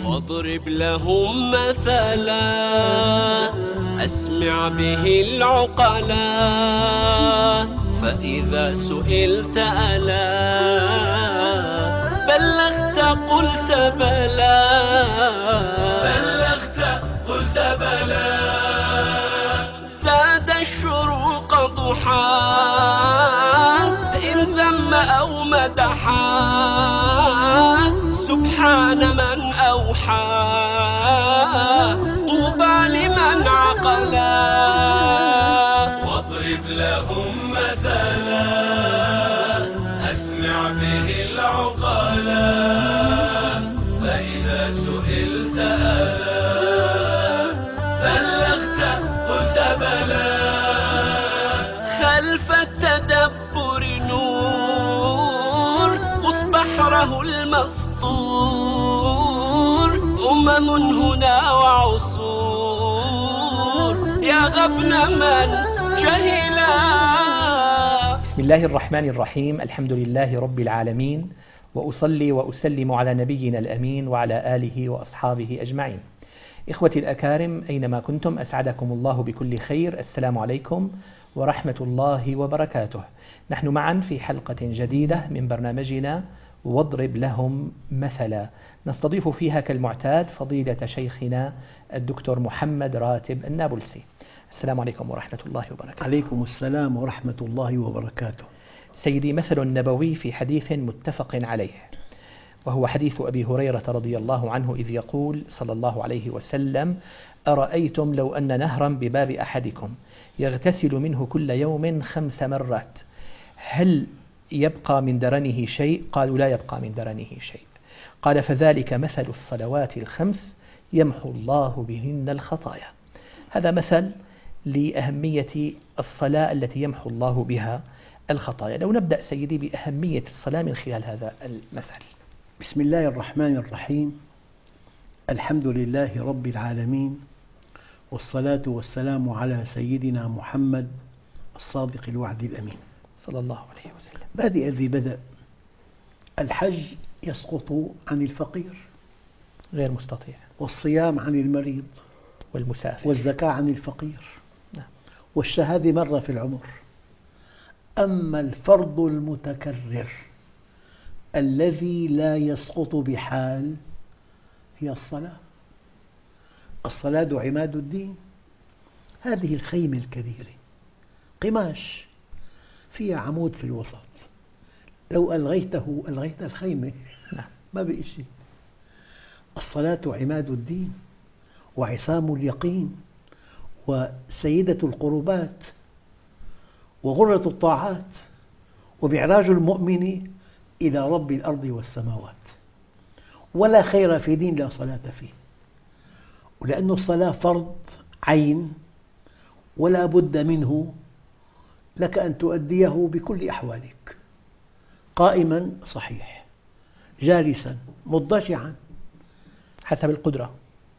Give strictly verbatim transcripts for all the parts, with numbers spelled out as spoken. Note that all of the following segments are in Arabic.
واضرب لهم مثلا أسمع به العقلا، فإذا سئلت ألا بلغت قلت بلى، بلغت قلت بلى. زاد الشروق ضحى إن ذم أو مدحا، سبحان من أوحى طوبى لمن عقلا. واضرب لهم مثلا أسمع به العقلا، فإذا سئلت ألا بلغت قلت بلى. خلف التدبر نور بحره المسطور، أمم هنا وعصور يا غبن من جهلا. بسم الله الرحمن الرحيم، الحمد لله رب العالمين، وأصلي وأسلم على نبينا الأمين وعلى آله وأصحابه أجمعين. إخوتي الأكارم أينما كنتم أسعدكم الله بكل خير، السلام عليكم ورحمة الله وبركاته. نحن معا في حلقة جديدة من برنامجنا واضرب لهم مثلا، نستضيف فيها كالمعتاد فضيلة شيخنا الدكتور محمد راتب النابلسي. السلام عليكم ورحمة الله وبركاته. عليكم السلام ورحمة الله وبركاته. سيدي، مثل نبوي في حديث متفق عليه، وهو حديث أبي هريرة رضي الله عنه إذ يقول صلى الله عليه وسلم: أرأيتم لو أن نهرا بباب أحدكم يغتسل منه كل يوم خمس مرات هل يبقى من درنه شيء؟ قالوا: لا يبقى من درنه شيء. قال: فذلك مثل الصلوات الخمس يمحو الله بهن الخطايا. هذا مثل لأهمية الصلاة التي يمحو الله بها الخطايا. لو نبدأ سيدي بأهمية الصلاة من خلال هذا المثل. بسم الله الرحمن الرحيم، الحمد لله رب العالمين، والصلاة والسلام على سيدنا محمد الصادق الوعد الأمين صلى الله عليه وسلم. بادئ الذي بدأ، الحج يسقط عن الفقير غير مستطيع، والصيام عن المريض، والمسافر، والزكاة عن الفقير، نعم. والشهادة مرة في العمر. أما الفرض المتكرر الذي لا يسقط بحال هي الصلاة. الصلاة عماد الدين. هذه الخيمة الكبيرة قماش فيها عمود في الوسط، لو ألغيته ألغيت الخيمة، ما بقي شيء. الصلاة عماد الدين وعصام اليقين وسيدة القربات وغرة الطاعات ومعراج المؤمن إلى رب الأرض والسماوات. ولا خير في دين لا صلاة فيه، ولأن الصلاة فرض عين ولا بد منه، لك أن تؤديه بكل أحوالك، قائما صحيح، جالسا مضطجعا حسب القدرة،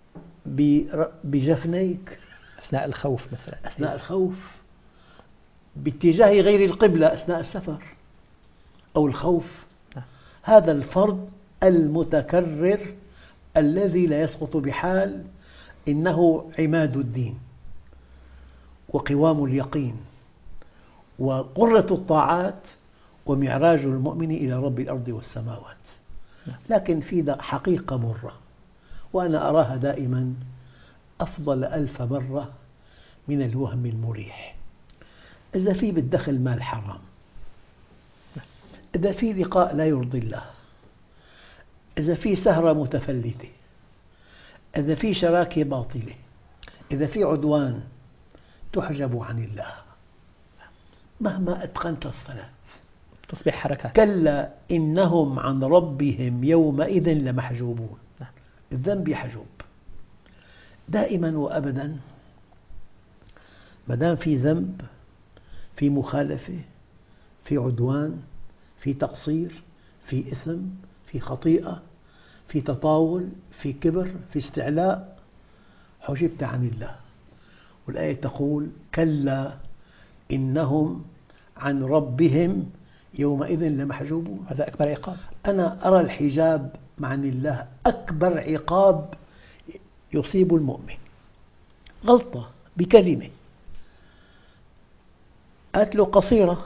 بجفنيك أثناء الخوف مثلا، أثناء الخوف، باتجاه غير القبلة أثناء السفر أو الخوف. هذا الفرض المتكرر الذي لا يسقط بحال، إنه عماد الدين وقوام اليقين وقرة الطاعات ومعراج المؤمن إلى رب الأرض والسماوات. لكن في حقيقة مرة، وأنا أراها دائما أفضل ألف مرة من الوهم المريح. إذا في بالدخل مال حرام، إذا في لقاء لا يرضي الله، إذا في سهرة متفلتة، إذا في شراكة باطلة، إذا في عدوان، تحجب عن الله مهما أتقنت الصلاة، تصبح حركات. كلا إنهم عن ربهم يومئذ لمحجوبون. الذنب يحجب دائما وأبدا. ما دام في ذنب، في مخالفة، في عدوان، في تقصير، في إثم، في خطيئة، في تطاول، في كبر، في استعلاء، حجبت عن الله. والآية تقول: كلا إنهم عن ربهم يومئذ لمحجوبون. هذا أكبر عقاب. أنا أرى الحجاب عن الله أكبر عقاب يصيب المؤمن. غلطة بكلمة، قالت له قصيرة،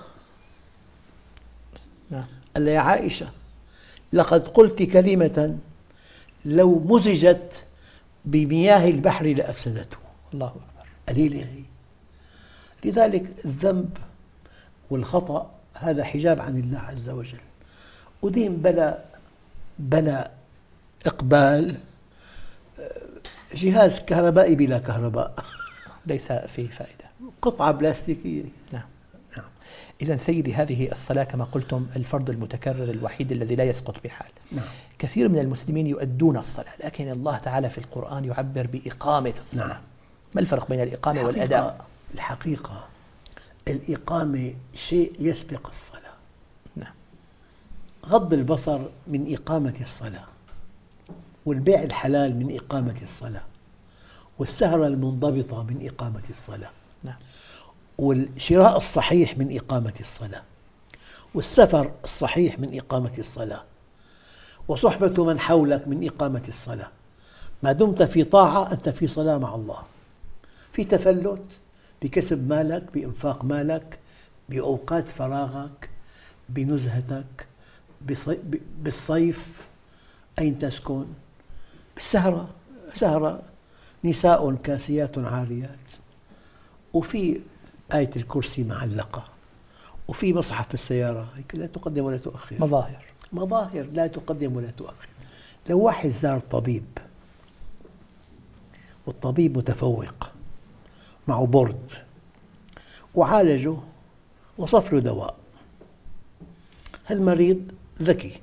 نعم. قال لها يا عائشة لقد قلت كلمة لو مزجت بمياه البحر لأفسدته. الله أكبر. قليلة هي. لذلك الذنب والخطأ هذا حجاب عن الله عز وجل. ودين بلا بلا إقبال، جهاز كهربائي بلا كهرباء، ليس فيه فائدة، قطعة بلاستيكية. نعم. نعم. إذا سيدي، هذه الصلاة كما قلتم الفرض المتكرر الوحيد الذي لا يسقط بحال. نعم. كثير من المسلمين يؤدون الصلاة، لكن الله تعالى في القرآن يعبر بإقامة الصلاة. نعم. ما الفرق بين الإقامة الحقيقة والأداء؟ الحقيقة الإقامة شيء يسبق الصلاة. نعم. غض البصر من إقامة الصلاة، والبيع الحلال من إقامة الصلاة، والسهرة المنضبطة من إقامة الصلاة، نعم. والشراء الصحيح من إقامة الصلاة، والسفر الصحيح من إقامة الصلاة، وصحبة من حولك من إقامة الصلاة. ما دمت في طاعة أنت في صلاة مع الله. في تفلت بكسب مالك، بإنفاق مالك، بأوقات فراغك، بنزهتك، بالصيف أين تسكن، بالسهرة، سهرة نساء كاسيات عاريات، وفي آية الكرسي معلقة، وفي مصحف في السيارة، لا تقدم ولا تؤخر. مظاهر مظاهر لا تقدم ولا تؤخر. لو واحد زار طبيب والطبيب متفوق معه بورد وعالجه وصف له دواء، هالمريض ذكي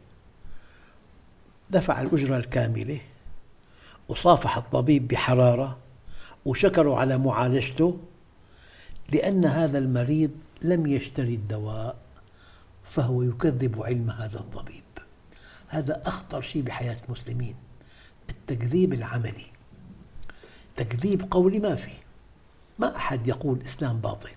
دفع الأجرة الكاملة وصافح الطبيب بحرارة وشكره على معالجته، لأن هذا المريض لم يشتري الدواء فهو يكذب علم هذا الطبيب. هذا أخطر شيء بحياة المسلمين، التكذيب العملي. تكذيب قولي ما في، ما أحد يقول الإسلام باطل،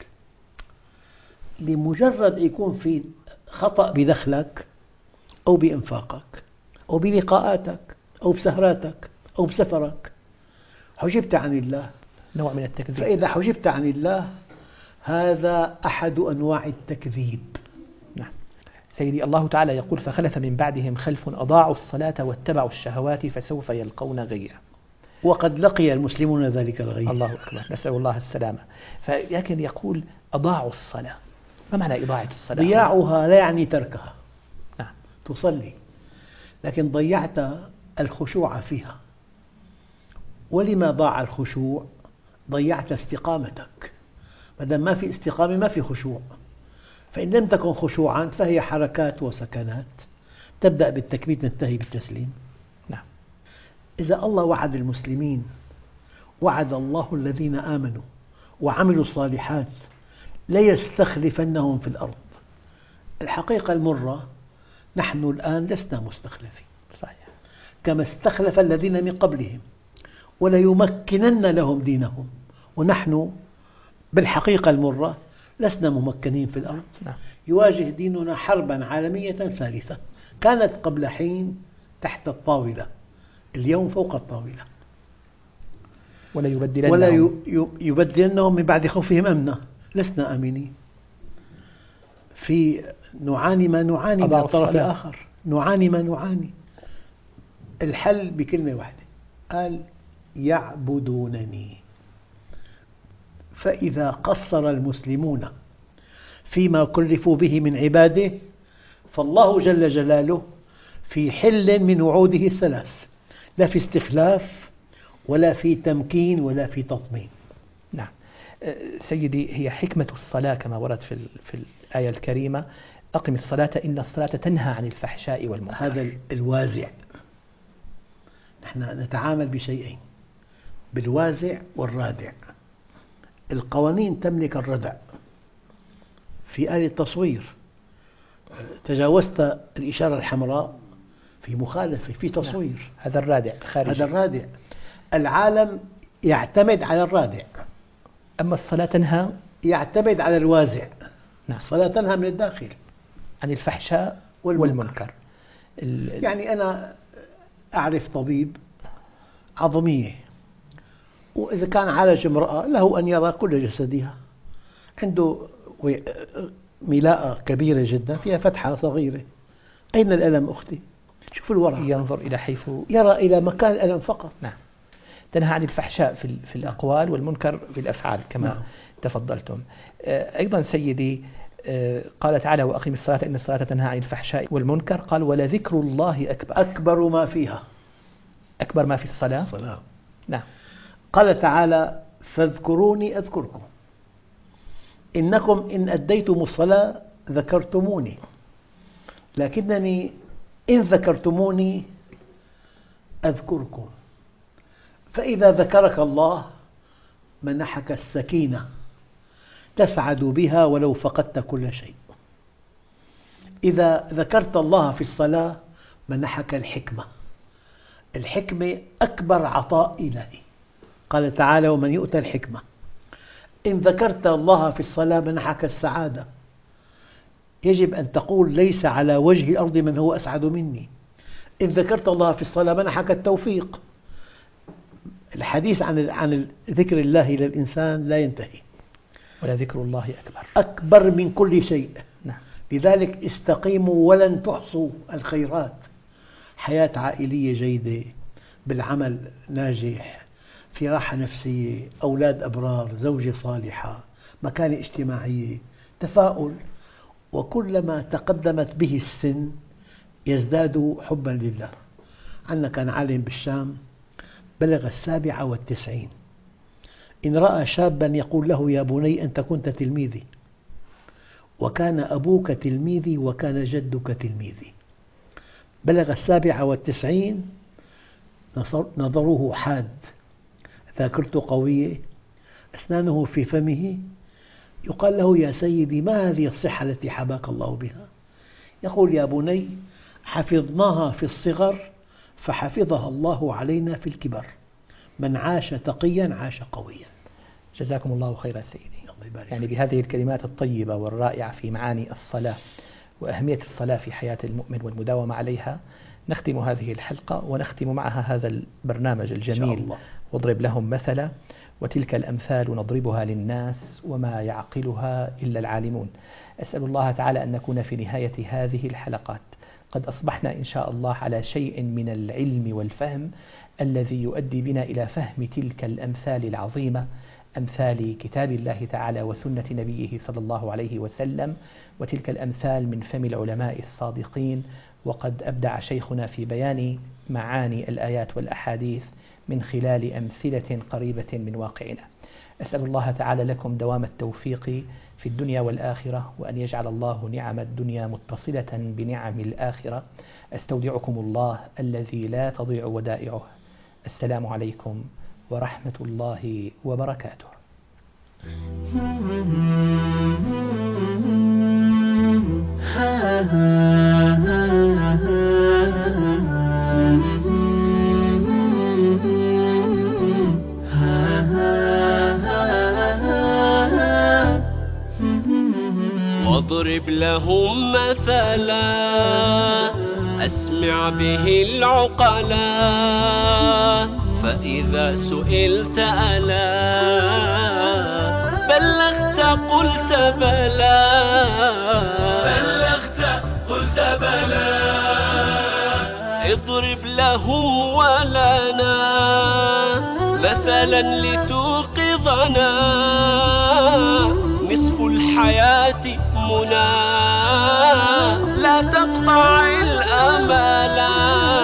لمجرد يكون في خطأ بدخلك أو بإنفاقك أو بلقاءاتك أو بسهراتك أو بسفرك، حجبت عن الله، نوع من التكذيب. فإذا حجبت عن الله هذا أحد أنواع التكذيب. نعم. سيدي، الله تعالى يقول فخلف من بعدهم خلف أضاعوا الصلاة واتبعوا الشهوات فسوف يلقون غيا. وقد لقي المسلمون ذلك الغي. الله أكبر، نسأل الله السلامة. فلكن يقول أضاعوا الصلاة، ما معنى إضاعة الصلاة؟ ضياعها لا يعني تركها. نعم. تصلي لكن ضيعت الخشوع فيها. ولما ضاع الخشوع؟ ضيعت استقامتك. ما دام ما في استقامة ما في خشوع، فإن لم تكن خشوعا فهي حركات وسكنات، تبدأ بالتكبير تنتهي بالتسليم. نعم. إذا الله وعد المسلمين، وعد الله الذين آمنوا وعملوا الصالحات ليستخلفنهم في الأرض. الحقيقة المرة نحن الآن لسنا مستخلفين، صحيح. كما استخلف الذين من قبلهم، وليمكنن لهم دينهم، ونحن بالحقيقة المرة لسنا ممكنين في الأرض. نعم. يواجه ديننا حربا عالمية ثالثة كانت قبل حين تحت الطاولة، اليوم فوق الطاولة. ولا يبدلنهم ولا يبدلنهم من بعد خوفهم أمنا. لسنا آمنين، في نعاني ما نعاني من الطرف الآخر، نعاني ما نعاني. الحل بكلمة واحدة، قال يعبدونني. فإذا قصر المسلمون فيما كلفوا به من عباده فالله جل جلاله في حل من وعوده الثلاث، لا في استخلاف ولا في تمكين ولا في تطمين. نعم. سيدي، هي حكمة الصلاة كما ورد في, في الآية الكريمة أقم الصلاة إن الصلاة تنهى عن الفحشاء والمنكر. هذا الوازع. نحن نتعامل بشيئين، بالوازع والرادع. القوانين تملك الردع. في آلة تصوير تجاوزت الإشارة الحمراء في مخالفة، في تصوير. نعم. هذا الرادع خارجي. هذا الرادع. العالم يعتمد على الرادع، أما الصلاة تنهى يعتمد على الوازع. نعم. الصلاة تنهى من الداخل عن الفحشاء والمنكر, والمنكر. يعني أنا أعرف طبيب عظمية، وإذا كان عالج امرأة له أن يرى كل جسدها، عنده ملاءة كبيرة جدا فيها فتحة صغيرة، أين الألم أختي؟ شوف الورع، ينظر إلى حيث يرى إلى مكان الألم فقط. نعم. تنهى عن الفحشاء في في الأقوال والمنكر في الأفعال كما نعم. تفضلتم. أيضا سيدي قال تعالى وأقيم الصلاة إن الصلاة تنهى عن الفحشاء والمنكر، قال ولذكر الله أكبر. أكبر ما فيها، أكبر ما في الصلاة. الصلاة. نعم. قال تعالى فاذكروني أذكركم إنكم إن أديتم الصلاة ذكرتموني، لكنني إن ذكرتموني أذكركم. فإذا ذكرك الله منحك السكينة تسعد بها ولو فقدت كل شيء. إذا ذكرت الله في الصلاة منحك الحكمة. الحكمة أكبر عطاء إلهي، قال تعالى ومن يؤتى الحكمة. إن ذكرت الله في الصلاة منحك السعادة. يجب أن تقول ليس على وجه الأرض من هو أسعد مني. إن ذكرت الله في الصلاة منحك التوفيق. الحديث عن عن ذكر الله للإنسان لا ينتهي. ولذكر الله أكبر. أكبر من كل شيء. نعم. لذلك استقيموا ولن تحصوا الخيرات. حياة عائلية جيدة، بالعمل ناجح، في راحة نفسية، أولاد أبرار، زوجة صالحة، مكانة اجتماعية، تفاؤل. وكلما تقدمت به السن يزداد حبا لله. عندنا كان عالم بالشام بلغ السابعة والتسعين، إن رأى شابا يقول له يا بني أنت كنت تلميذي، وكان أبوك تلميذي، وكان جدك تلميذي. بلغ السابعة والتسعين، نظره حاد، ذاكرته قوية، أسنانه في فمه. يقال له يا سيدي ما هذه الصحة التي حباك الله بها؟ يقول يا بني حفظناها في الصغر فحفظها الله علينا في الكبر. من عاش تقيا عاش قويا. جزاكم الله خيرا سيدي. يعني بهذه الكلمات الطيبة والرائعة في معاني الصلاة وأهمية الصلاة في حياة المؤمن والمداومة عليها نختم هذه الحلقة، ونختم معها هذا البرنامج الجميل واضرب لهم مثلا، وتلك الأمثال نضربها للناس وما يعقلها إلا العالمون. أسأل الله تعالى أن نكون في نهاية هذه الحلقات قد أصبحنا إن شاء الله على شيء من العلم والفهم الذي يؤدي بنا إلى فهم تلك الأمثال العظيمة، أمثال كتاب الله تعالى وسنة نبيه صلى الله عليه وسلم، وتلك الأمثال من فم العلماء الصادقين. وقد أبدع شيخنا في بيان معاني الآيات والأحاديث من خلال أمثلة قريبة من واقعنا. أسأل الله تعالى لكم دوام التوفيق في الدنيا والآخرة، وأن يجعل الله نعم الدنيا متصلة بنعم الآخرة. أستودعكم الله الذي لا تضيع ودائعه. السلام عليكم ورحمة الله وبركاته. واضرب لهم مثلا أسمع به العقلا، فإذا سئلت ألا بلغت قلت بلى، بلغت قلت بلى. اضرب لهم ولنا مثلا لتوقظنا، نصف الحياة منى لا تقطع الأملا.